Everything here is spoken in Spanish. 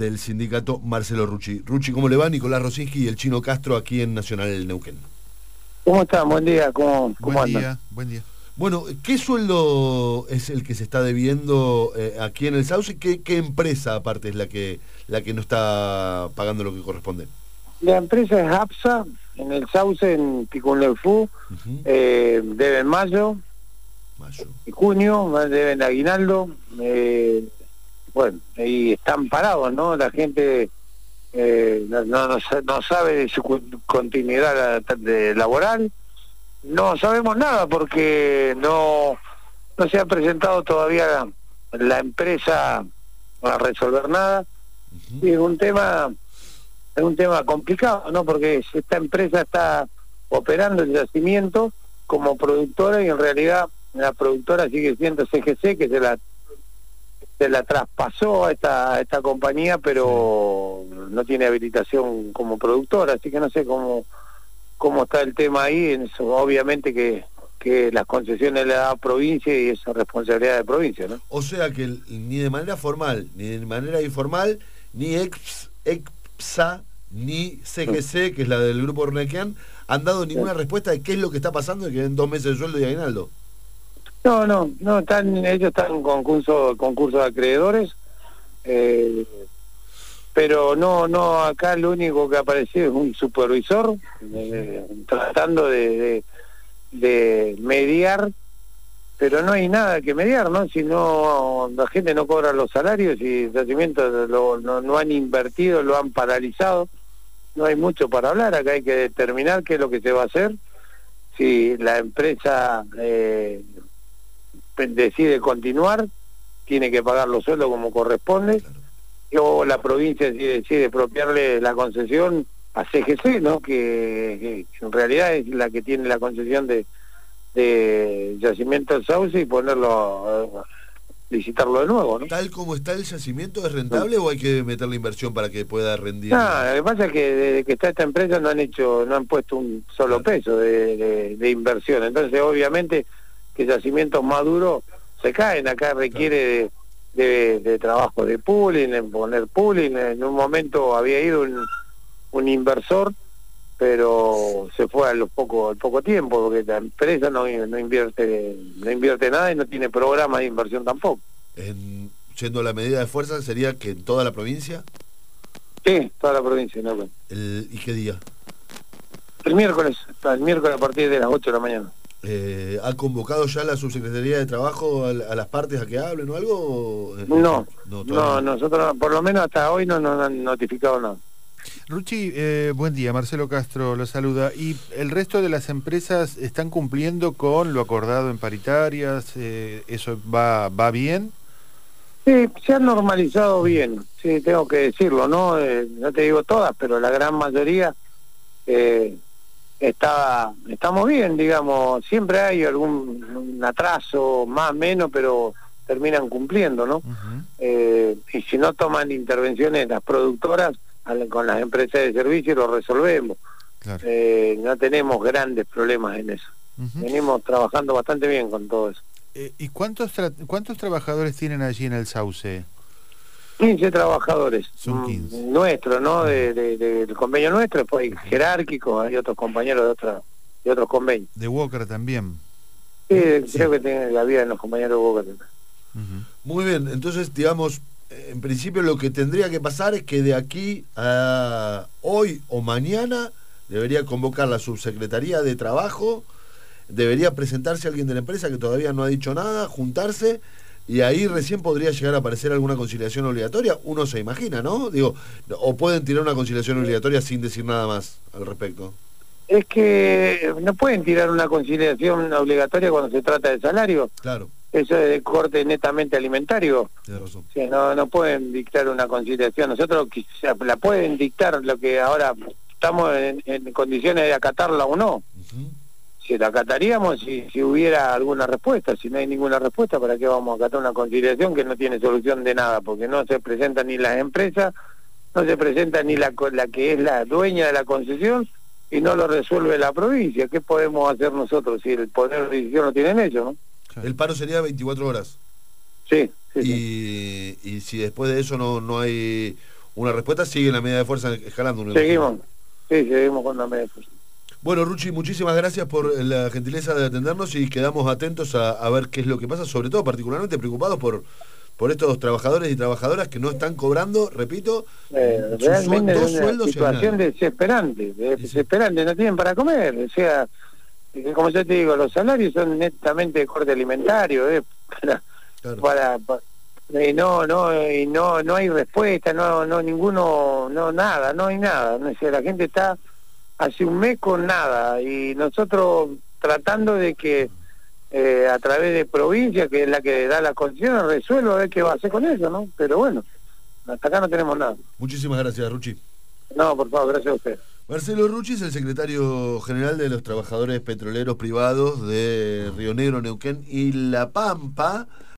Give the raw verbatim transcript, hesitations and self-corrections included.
del sindicato Marcelo Rucci. Rucci, ¿cómo le va? Nicolás Rosinski y el Chino Castro aquí en Nacional Neuquén. ¿Cómo están? Buen día, ¿cómo, cómo buen andan? Día, buen día. Bueno, ¿qué sueldo es el que se está debiendo eh, aquí en el Sauce? ¿Qué, qué empresa aparte es la que la que no está pagando lo que corresponde? La empresa es APSA, en el Sauce, en Picunlefú, Uh-huh. eh, deben mayo, Mayo. y junio, deben aguinaldo, eh, bueno, y están parados, ¿no? La gente eh, no, no, no sa- no sabe de su cu- continuidad la- de laboral, no sabemos nada porque no, no se ha presentado todavía la, la empresa a resolver nada, Uh-huh. y es un tema... Es un tema complicado, ¿no? Porque esta empresa está operando el yacimiento como productora y en realidad la productora sigue siendo C G C, que se la se la traspasó a esta, a esta compañía, pero no tiene habilitación como productora, así que no sé cómo cómo está el tema ahí. En eso, obviamente que, que las concesiones le da provincia y es responsabilidad de provincia, ¿no? O sea que el- ni de manera formal, ni de manera informal, ni ex, EXA, ni C G C, que es la del grupo Ornequian, han dado ninguna respuesta de qué es lo que está pasando y que den dos meses de sueldo y aguinaldo. No, no, no, están, ellos están en concurso, concurso de acreedores, eh, pero no, no, acá lo único que apareció es un supervisor eh, tratando de, de, de mediar, pero no hay nada que mediar, ¿no? Si no, la gente no cobra los salarios y el yacimiento lo, no, no han invertido, lo han paralizado, no hay mucho para hablar, acá hay que determinar qué es lo que se va a hacer, si la empresa eh, decide continuar, tiene que pagar los sueldos como corresponde, Claro. o la provincia si decide expropiarle la concesión a C G C, ¿no? Que, que en realidad es la que tiene la concesión de, de yacimiento del Sauce y ponerlo, eh, licitarlo de nuevo, ¿no? ¿Tal como está el yacimiento es rentable o hay que meter la inversión para que pueda rendir? No, lo que pasa es que desde que está esta empresa no han hecho, no han puesto un solo Claro. peso de, de, de inversión, entonces obviamente que yacimientos maduros se caen, acá requiere de, de, de trabajo de pooling, en poner pooling, en un momento había ido un, un inversor, pero se fue a los poco, al poco tiempo, porque la empresa no, no invierte, no invierte nada y no tiene programa de inversión tampoco. En, yendo a la medida de fuerza, sería que en toda la provincia. Sí, toda la provincia, ¿no? El, ¿Y qué día? El miércoles, el miércoles a partir de las ocho de la mañana. Eh, ¿Ha convocado ya la subsecretaría de trabajo a, a las partes a que hablen o algo? o, eh, No, no, no, todavía no. nosotros por lo menos hasta hoy no nos han notificado nada. Rucci, eh, buen día, Marcelo Castro lo saluda. ¿Y el resto de las empresas están cumpliendo con lo acordado en paritarias? Eh, ¿Eso va, va bien? Sí, se han normalizado bien, sí, tengo que decirlo, ¿no? Eh, no te digo todas, pero la gran mayoría eh, está, estamos bien, digamos, siempre hay algún un atraso, más o menos, pero terminan cumpliendo, ¿no? Uh-huh. Eh, y si no toman intervenciones las productoras, al- con las empresas de servicio lo resolvemos. Claro. Eh, no tenemos grandes problemas en eso. Uh-huh. Venimos trabajando bastante bien con todo eso. Eh, ¿Y cuántos tra- cuántos trabajadores tienen allí en el Sauce? quince trabajadores. Son mm, quince. Nuestros, ¿no? De, de- de- del convenio nuestro, después hay jerárquicos, hay otros compañeros de, otra, de otros convenios. De Walker también. Sí, Sí. creo que tiene la vida en los compañeros de Boca. Uh-huh. Muy bien, entonces, digamos, en principio lo que tendría que pasar es que de aquí a hoy o mañana debería convocar la subsecretaría de trabajo, debería presentarse alguien de la empresa que todavía no ha dicho nada, juntarse, y ahí recién podría llegar a aparecer alguna conciliación obligatoria, uno se imagina, ¿no? Digo, o pueden tirar una conciliación obligatoria sin decir nada más al respecto. Es que no pueden tirar una conciliación obligatoria cuando se trata de salario. Claro, Eso es de corte netamente alimentario. tienes razón. O sea, no, no pueden dictar una conciliación. Nosotros quizá la pueden dictar, lo que ahora estamos en, en condiciones de acatarla o no. Uh-huh. Si la acataríamos si, si hubiera alguna respuesta. Si no hay ninguna respuesta, ¿para qué vamos a acatar una conciliación que no tiene solución de nada? Porque no se presentan ni las empresas, no se presenta ni la, la que es la dueña de la concesión y no lo resuelve la provincia. ¿Qué podemos hacer nosotros si el poder de decisión lo tienen ellos, no? El paro sería veinticuatro horas. Sí, sí, sí. Y, y si después de eso no, no hay una respuesta, sigue la medida de fuerza escalando. Seguimos, sí, seguimos con la medida de fuerza. Bueno, Ruchi, muchísimas gracias por la gentileza de atendernos y quedamos atentos a, a ver qué es lo que pasa, sobre todo particularmente preocupados por, por estos trabajadores y trabajadoras que no están cobrando, repito, eh, sus realmente dos es una sueldos. situación desesperante, desesperante, no tienen para comer, o sea, como yo te digo, los salarios son netamente de corte alimentario, eh, para, Claro. para, para y no, no, y no, no hay respuesta, no, no ninguno, no nada, no hay nada, no, o sea, la gente está hace un mes con nada y nosotros tratando de que eh, a través de provincia, que es la que da las condiciones, resuelva a ver qué va a hacer con eso, ¿no? Pero bueno, hasta acá no tenemos nada. Muchísimas gracias, Ruchi. No, por favor, gracias a usted. Marcelo Ruchi es el secretario general de los trabajadores petroleros privados de Río Negro, Neuquén y La Pampa.